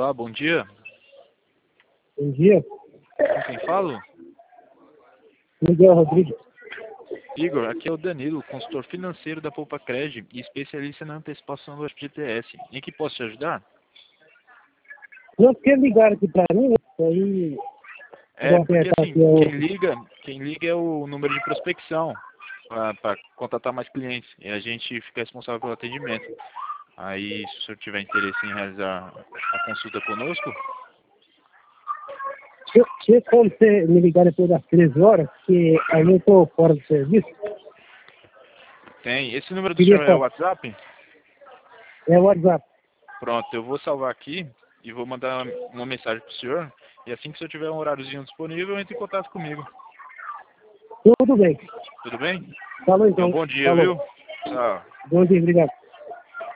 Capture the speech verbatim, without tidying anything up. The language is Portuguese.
Olá, bom dia. Bom dia. Com quem falo? Miguel Rodrigues. Igor, aqui é o Danilo, consultor financeiro da Poupa Cred e especialista na antecipação do F G T S. Em que posso te ajudar? Não quer ligar aqui para mim, né? Aí É, vou porque apertar assim, aqui o... quem liga, quem liga é o número de prospecção para contratar mais clientes e a gente fica responsável pelo atendimento. Aí, se o senhor tiver interesse em realizar a consulta conosco, Tinha tinha como você me ligar depois das treze horas, que aí eu estou fora do serviço. tem. Esse número do Queria senhor é o só... WhatsApp? É o WhatsApp. Pronto, eu vou salvar aqui e vou mandar uma mensagem para o senhor. E assim que o senhor tiver um horáriozinho disponível, entre em contato comigo. Tudo bem. Tudo bem? Falou Então, então. bom dia, Falou. viu? Tchau. Bom dia, obrigado.